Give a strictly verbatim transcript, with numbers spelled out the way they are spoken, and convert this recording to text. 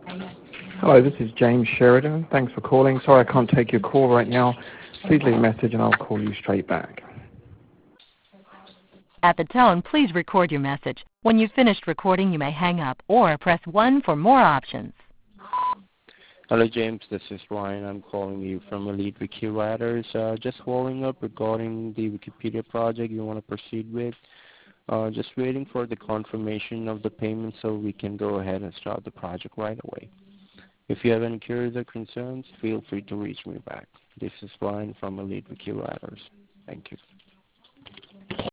Hello, this is James Sheridan. Thanks for calling. Sorry I can't take your call right now. Please leave a message and I'll call you straight back. At the tone, please record your message. When you've finished recording, you may hang up or press one for more options. Hello, James. This is Ryan. I'm calling you from Elite Wiki Writers. Uh, just following up regarding the Wikipedia project you want to proceed with. Uh, just waiting for the confirmation of the payment so we can go ahead and start the project right away. If you have any queries or concerns, feel free to reach me back. This is Ryan from Elite Wiki Writers. Thank you.